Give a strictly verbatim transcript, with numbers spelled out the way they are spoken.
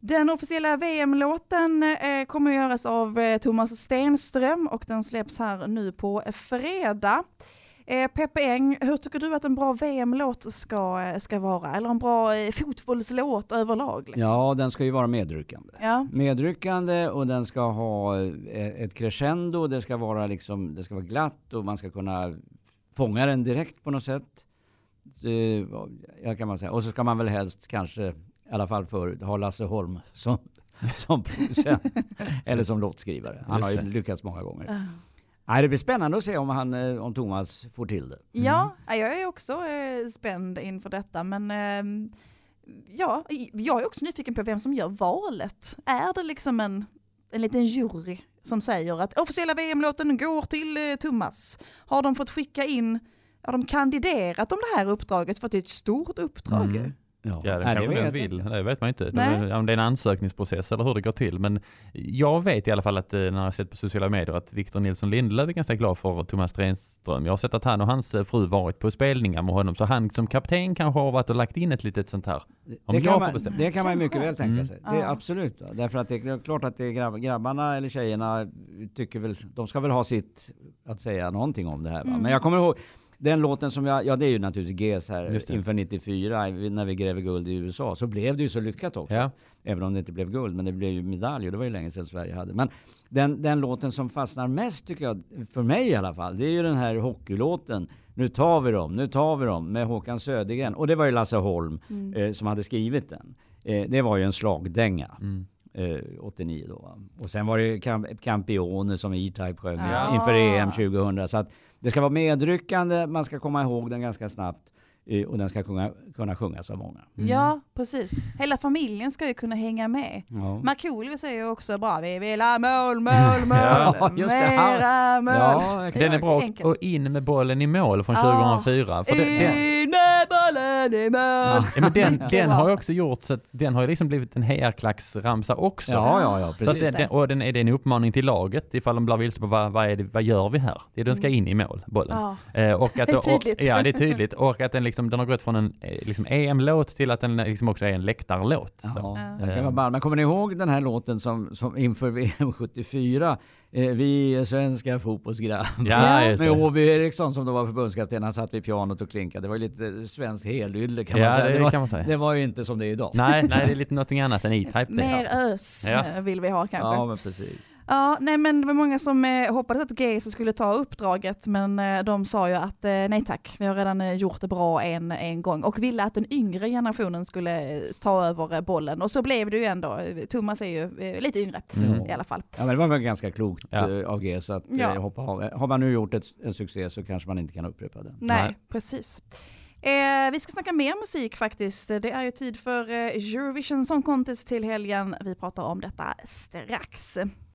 Den officiella V M-låten eh, kommer att göras av eh, Thomas Stenström och den släpps här nu på fredag. Eh, Peppe Eng, hur tycker du att en bra V M-låt ska, ska vara? Eller en bra eh, fotbollslåt överlag? Liksom? Ja, den ska ju vara medryckande. Ja. Medryckande och den ska ha ett crescendo. Det ska vara liksom, det ska vara glatt och man ska kunna fånga den direkt på något sätt. Det, jag kan man säga. Och så ska man väl helst kanske, i alla fall för ha Lasse Holm som, som producent eller som låtskrivare. Han har ju lyckats många gånger. Uh. Nej, det blir spännande att se om, han, om Thomas får till det. Mm. Ja, jag är också eh, spänd inför detta. Men eh, ja, jag är också nyfiken på vem som gör valet. Är det liksom en, en liten jury som säger att officiella V M-låten går till eh, Thomas? Har de fått skicka in, har de kandiderat om det här uppdraget? För att det är ett stort uppdrag. Mm. Ja, ja, det kanske det den vill. Det vet man inte. Nej. Om det är en ansökningsprocess eller hur det går till. Men jag vet i alla fall att när jag har sett på sociala medier att Victor Nilsson Lindelöf är ganska glad för Thomas Stenström. Jag har sett att han och hans fru varit på spelningar med honom. Så han som kapten kanske har varit och lagt in ett litet sånt här. Om det, jag kan man, det kan man ju mycket väl tänka mm. sig. Det är absolut. Därför att det är klart att det är grabb, grabbarna eller tjejerna tycker väl, de ska väl ha sitt att säga någonting om det här. Va? Mm. Men jag kommer ihåg den låten som jag, ja det är ju naturligtvis G S här inför nittiofyra när vi gräver guld i U S A, så blev det ju så lyckat också. Ja. Även om det inte blev guld, men det blev ju medalj och det var ju länge sedan Sverige hade. Men den, den låten som fastnar mest tycker jag, för mig i alla fall, det är ju den här hockeylåten. Nu tar vi dem, nu tar vi dem med Håkan Södergren. Och det var ju Lasse Holm mm. eh, som hade skrivit den. Eh, det var ju en slagdänga. Mm. Eh, åttionio då. Va? Och sen var det Camp- Campione som E-Type sjöng ja. inför E M tjugohundra. Så att det ska vara medryckande, man ska komma ihåg den ganska snabbt eh, och den ska kunna, kunna sjungas av många. Mm. Ja, precis. Hela familjen ska ju kunna hänga med. Ja. Markoolio säger ju också bra, vi vill ha mål, mål, mål, ja, just det. Mera mål. Ja, den är bra att in med bollen i mål från tjugohundrafyra. För det, det, in med bollen i mål. Ja. Ja, men den, den har ju också gjort så att den har ju liksom blivit en herrklacksramsa också. Ja, ja, ja, precis. Så att den, och den är det en uppmaning till laget ifall de blir vilse på vad, vad, är det, vad gör vi här? Det är den ska in i mål, bollen. Ja. Eh, och att, det är tydligt. Och, ja, det är tydligt. Och att den, liksom, den har gått från en liksom, E M-låt till att den liksom också är en läktarlåt. Ja. Jag ska vara men kommer ni ihåg den här låten som, som inför V M sjuttiofyra? Eh, vi är svenska fotbollsgrabbar. Ja, med Åby Eriksson som då var förbundskapten. Han satt vid pianot och klinkade. Det var ju lite svenskt helylle kan, ja, man säga. Det, det, var, kan man säga. Det var ju inte som det är idag. Nej, nej det är lite något annat än E-Type. Mer ös ja. vill vi ha kanske. Ja, men precis. Ja, nej men det var många som eh, hoppades att G S skulle ta uppdraget, men eh, de sa ju att eh, nej tack, vi har redan eh, gjort det bra en, en gång och ville att den yngre generationen skulle eh, ta över eh, bollen, och så blev det ju ändå. Thomas är ju eh, lite yngre mm. i alla fall. Ja, men det var väl ganska klokt ja. eh, av G S att ja. eh, hoppa av. Har man nu gjort ett, en succé så kanske man inte kan upprepa det. Nej, nej. precis. Eh, vi ska snacka mer musik faktiskt. Det är ju tid för eh, Eurovision Song Contest till helgen. Vi pratar om detta strax.